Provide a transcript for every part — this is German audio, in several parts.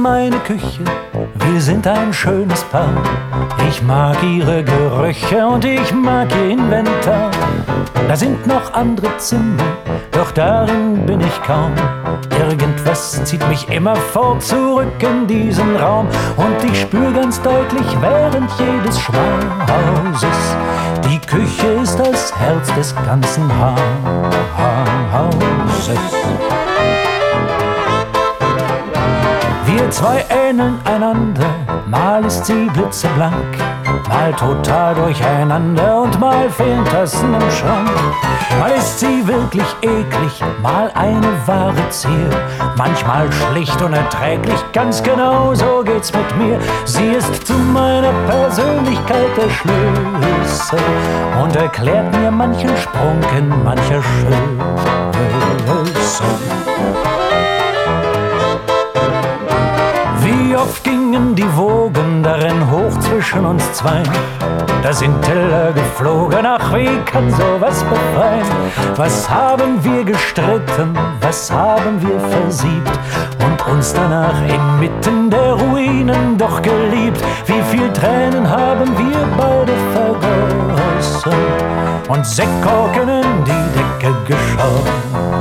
meine Küche, wir sind ein schönes Paar. Ich mag ihre Gerüche und ich mag ihr Inventar. Da sind noch andere Zimmer, doch darin bin ich kaum. Irgendwas zieht mich immer fort zurück in diesen Raum. Und ich spür ganz deutlich während jedes Schmalhauses, die Küche ist das Herz des ganzen Hauses. Wir zwei ähneln einander, mal ist sie blitzeblank, mal total durcheinander und mal fehlen Tassen im Schrank. Mal ist sie wirklich eklig, mal eine wahre Zier, manchmal schlicht unerträglich, ganz genau so geht's mit mir. Sie ist zu meiner Persönlichkeit der Schlüssel und erklärt mir manchen Sprung in mancher Schüssel. Wie oft gingen die Wogen darin hoch zwischen uns zwei? Da sind Teller geflogen, ach wie kann sowas befreien? Was haben wir gestritten, was haben wir versiebt und uns danach inmitten der Ruinen doch geliebt? Wie viel Tränen haben wir beide vergossen und Sektkorken in die Decke geschossen?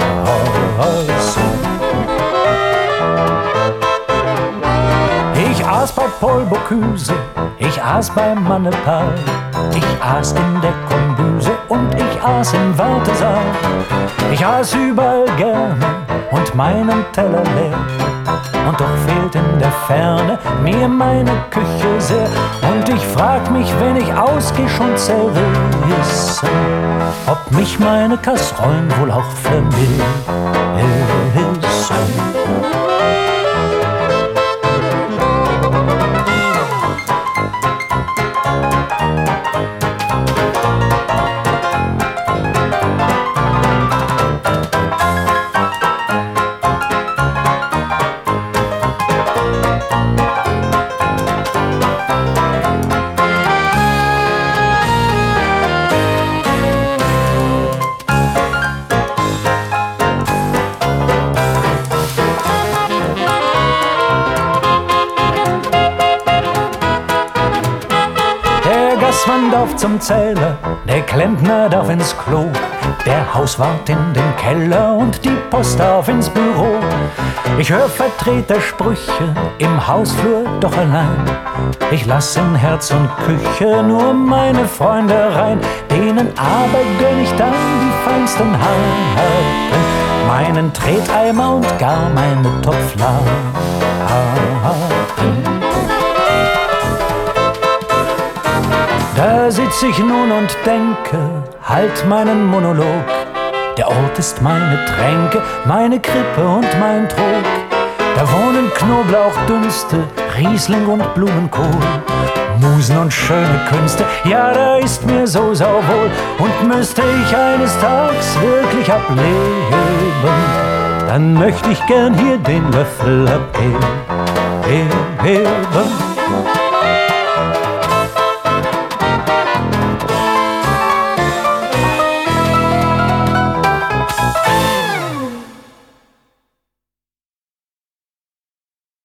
Ich aß bei Paul Bocuse, ich aß bei Mannepal, ich aß in der Kombüse und ich aß im Wartesaal. Ich aß überall gerne und meinen Teller leer, und doch fehlt in der Ferne mir meine Küche sehr. Und ich frag mich, wenn ich ausgeh, schon zerrissen, ob mich meine Kasserollen wohl auch vermissen. Gassmann darf zum Zähler, der Klempner darf ins Klo, der Hauswart in den Keller und die Post darf ins Büro. Ich hör Vertretersprüche im Hausflur doch allein. Ich lass in Herz und Küche nur meine Freunde rein. Denen aber gönn ich dann die feinsten Harten, meinen Treteimer und gar meine Topfladen. Da sitz ich nun und denke, halt meinen Monolog. Der Ort ist meine Tränke, meine Krippe und mein Trog. Da wohnen Knoblauchdünste, Riesling und Blumenkohl, Musen und schöne Künste, ja, da ist mir so sauwohl. Und müsste ich eines Tags wirklich ableben, dann möchte ich gern hier den Löffel abheben.